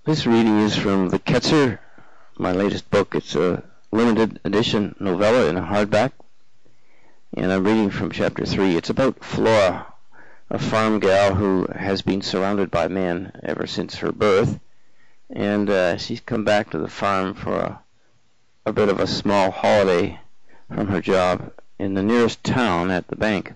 This reading is from The Ketzer, my latest book. It's a limited edition novella in a hardback, and I'm reading from chapter 3. It's about Flora, a farm gal who has been surrounded by men ever since her birth, and she's come back to the farm for a bit of a small holiday from her job in the nearest town at the bank.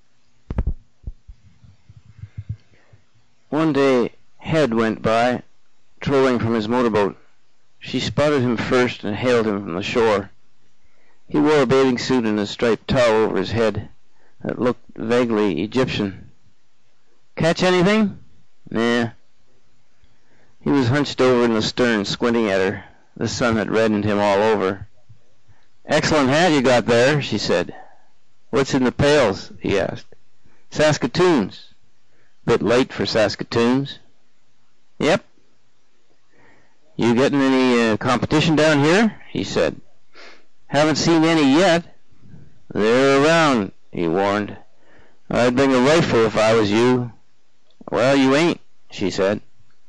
One day, Head went by, trolling from his motorboat. She spotted him first and hailed him from the shore. He wore a bathing suit and a striped towel over his head that looked vaguely Egyptian. "Catch anything?" "Nah." He was hunched over in the stern, squinting at her. The sun had reddened him all over. "Excellent hat you got there," she said. "What's in the pails?" he asked. "Saskatoons." "Bit late for Saskatoons." "Yep." "You getting any competition down here?" he said. "Haven't seen any yet." "They're around," he warned. "I'd bring a rifle if I was you." "Well, you ain't," she said.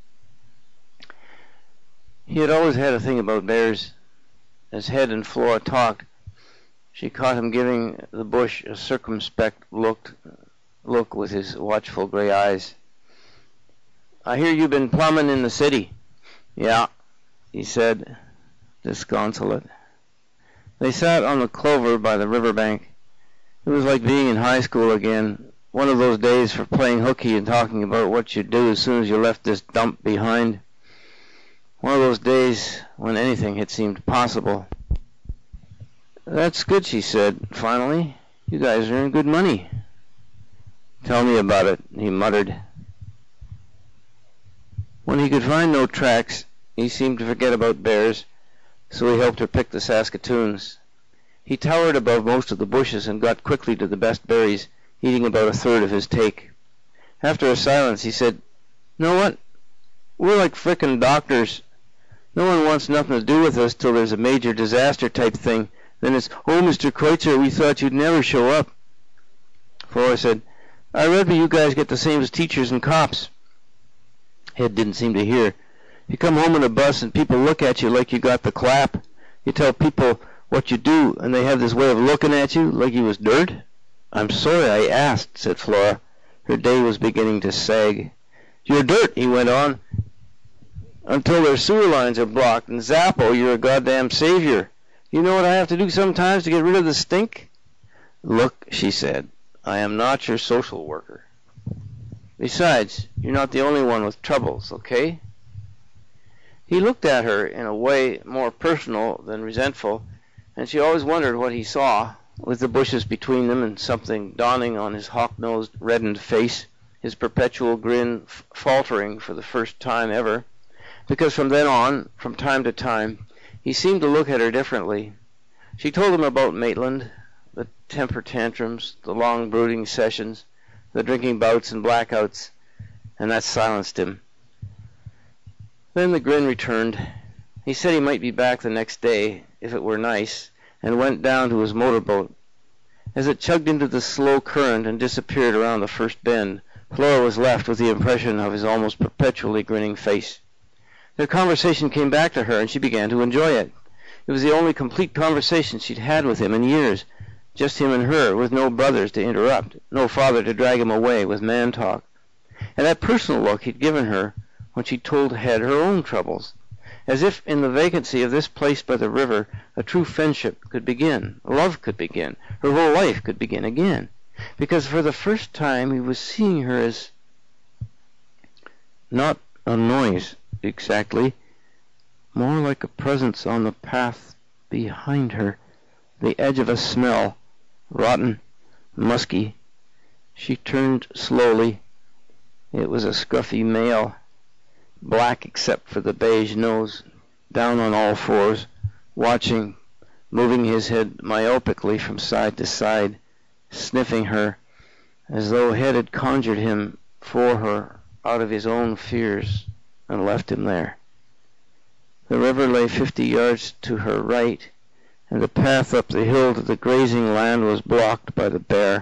He had always had a thing about bears. As Head and Flora talked, she caught him giving the bush a circumspect look with his watchful gray eyes. "I hear you been plumbing in the city." "Yeah," he said, disconsolate. They sat on the clover by the river bank. It was like being in high school again, one of those days for playing hooky and talking about what you'd do as soon as you left this dump behind. One of those days when anything had seemed possible. "That's good," she said, finally. "You guys earn good money." "Tell me about it," he muttered. When he could find no tracks, he seemed to forget about bears, so he helped her pick the Saskatoons. He towered above most of the bushes and got quickly to the best berries, eating about a third of his take. After a silence, he said, "Know what? We're like frickin' doctors. No one wants nothing to do with us till there's a major disaster type thing. Then it's, 'Oh, Mr. Kreutzer, we thought you'd never show up.'" Flora said, "I read you guys get the same as teachers and cops." Head didn't seem to hear. "You come home in a bus and people look at you like you got the clap. You tell people what you do, and they have this way of looking at you like you was dirt." "I'm sorry I asked," said Flora. Her day was beginning to sag. "You're dirt," he went on, "until their sewer lines are blocked, and Zappo, you're a goddamn savior. You know what I have to do sometimes to get rid of the stink?" "Look," she said, "I am not your social worker. Besides, you're not the only one with troubles, okay?" He looked at her in a way more personal than resentful, and she always wondered what he saw, with the bushes between them and something dawning on his hawk-nosed, reddened face, his perpetual grin faltering for the first time ever, because from then on, from time to time, he seemed to look at her differently. She told him about Maitland, the temper tantrums, the long brooding sessions, the drinking bouts and blackouts, and that silenced him. Then the grin returned. He said he might be back the next day, if it were nice, and went down to his motorboat. As it chugged into the slow current and disappeared around the first bend, Flora was left with the impression of his almost perpetually grinning face. Their conversation came back to her, and she began to enjoy it. It was the only complete conversation she'd had with him in years. Just him and her, with no brothers to interrupt, no father to drag him away with man talk. And that personal look he'd given her when she told Head her own troubles, as if in the vacancy of this place by the river a true friendship could begin, love could begin, her whole life could begin again, because for the first time he was seeing her as not a noise exactly, more like a presence on the path behind her, the edge of a smell, rotten, musky. She turned slowly. It was a scruffy male, black except for the beige nose, down on all fours, watching, moving his head myopically from side to side, sniffing her, as though Head had conjured him for her out of his own fears and left him there. The river lay 50 yards to her right, and the path up the hill to the grazing land was blocked by the bear.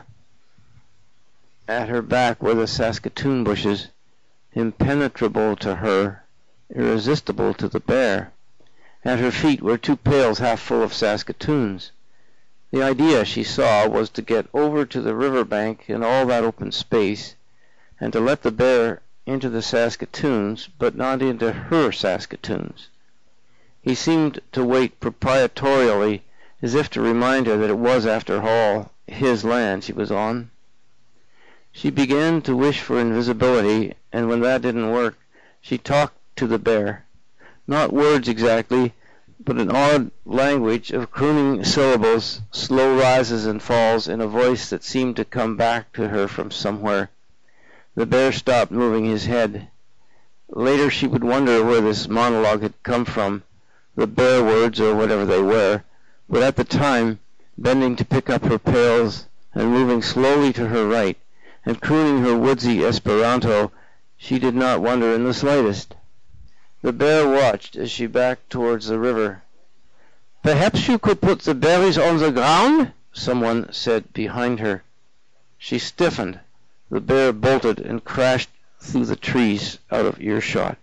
At her back were the Saskatoon bushes, impenetrable to her, irresistible to the bear. At her feet were 2 pails half full of Saskatoons. The idea, she saw, was to get over to the river bank in all that open space, and to let the bear into the Saskatoons, but not into her Saskatoons. He seemed to wait proprietorially, as if to remind her that it was, after all, his land she was on. She began to wish for invisibility, and when that didn't work, she talked to the bear. Not words exactly, but an odd language of crooning syllables, slow rises and falls in a voice that seemed to come back to her from somewhere. The bear stopped moving his head. Later she would wonder where this monologue had come from, the bear words or whatever they were, but at the time, bending to pick up her pails and moving slowly to her right, and crooning her woodsy Esperanto, she did not wonder in the slightest. The bear watched as she backed towards the river. "Perhaps you could put the berries on the ground?" someone said behind her. She stiffened. The bear bolted and crashed through the trees out of earshot.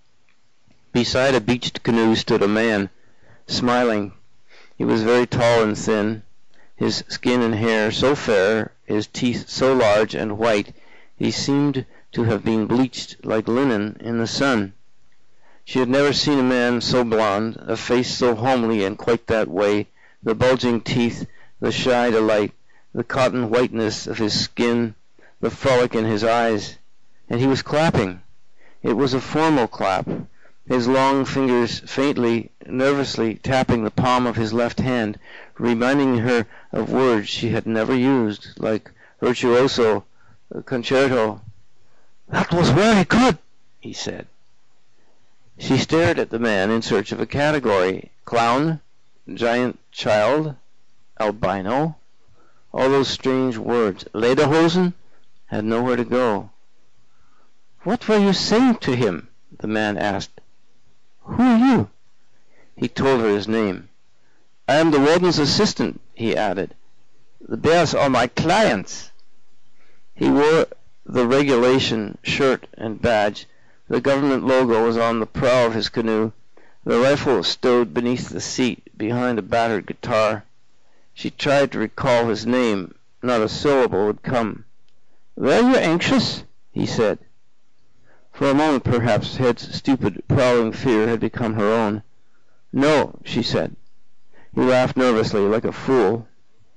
Beside a beached canoe stood a man, smiling. He was very tall and thin, his skin and hair so fair, his teeth so large and white, he seemed to have been bleached like linen in the sun. She had never seen a man so blond, a face so homely and quite that way, the bulging teeth, the shy delight, the cotton whiteness of his skin, the frolic in his eyes. And he was clapping. It was a formal clap, his long fingers faintly, nervously tapping the palm of his left hand, reminding her of words she had never used, like virtuoso, concerto. "That was very good," he said. She stared at the man in search of a category. Clown, giant child, albino, all those strange words. Lederhosen had nowhere to go. "What were you saying to him?" the man asked. "Who are you?" He told her his name. "I am the warden's assistant," he added. "The bears are my clients." He wore the regulation shirt and badge. The government logo was on the prow of his canoe, the rifle stowed beneath the seat behind a battered guitar. She tried to recall his name. Not a syllable would come. "Were you anxious?" he said. For a moment, perhaps, Head's stupid, prowling fear had become her own. "No," she said. He laughed nervously, like a fool.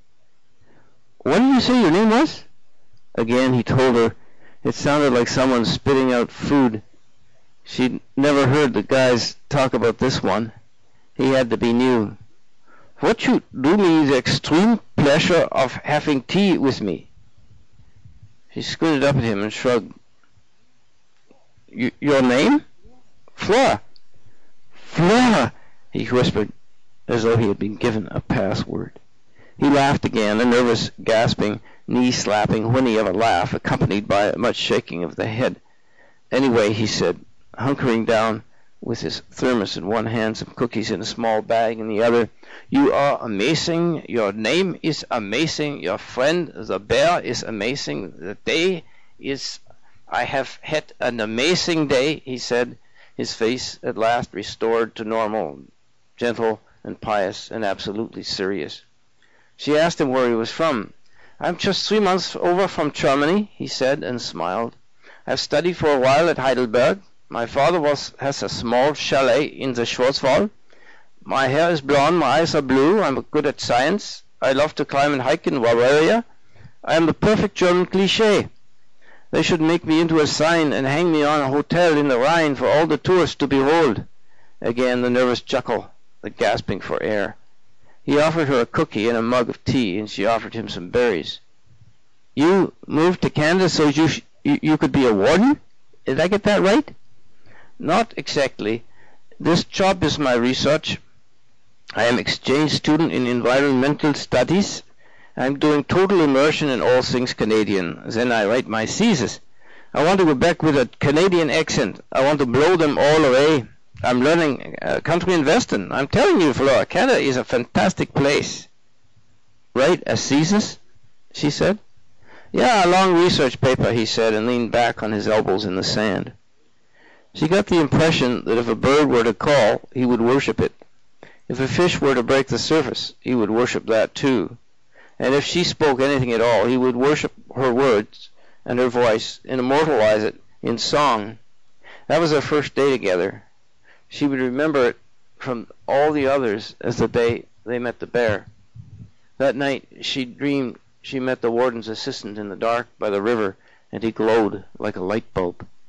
"What did you say your name was?" Again he told her. It sounded like someone spitting out food. She'd never heard the guys talk about this one. He had to be new. "Would you do me the extreme pleasure of having tea with me?" She squinted up at him and shrugged. "Your name?" "Flora." "Flora," he whispered, as though he had been given a password. He laughed again, a nervous, gasping, knee-slapping whinny of a laugh, accompanied by much shaking of the head. "Anyway," he said, hunkering down with his thermos in one hand, some cookies in a small bag in the other, "you are amazing. Your name is amazing. Your friend, the bear, is amazing. The day is... I have had an amazing day," he said, his face at last restored to normal, gentle and pious and absolutely serious. She asked him where he was from. "I'm just 3 months over from Germany," he said, and smiled. "I've studied for a while at Heidelberg. My father has a small chalet in the Schwarzwald. My hair is blonde, my eyes are blue. I'm good at science. I love to climb and hike in Bavaria. I am the perfect German cliché. They should make me into a sign and hang me on a hotel in the Rhine for all the tourists to behold." Again the nervous chuckle, the gasping for air. He offered her a cookie and a mug of tea, and she offered him some berries. "You moved to Canada so you could be a warden? Did I get that right?" "Not exactly. This job is my research. I am exchange student in environmental studies. I'm doing total immersion in all things Canadian. Then I write my thesis. I want to go back with a Canadian accent. I want to blow them all away. I'm learning country and western. I'm telling you, Flora, Canada is a fantastic place." "Write a thesis?" she said. "Yeah, a long research paper," he said, and leaned back on his elbows in the sand. She got the impression that if a bird were to call, he would worship it. If a fish were to break the surface, he would worship that too. And if she spoke anything at all, he would worship her words and her voice and immortalize it in song. That was their first day together. She would remember it from all the others as the day they met the bear. That night she dreamed she met the warden's assistant in the dark by the river, and he glowed like a light bulb.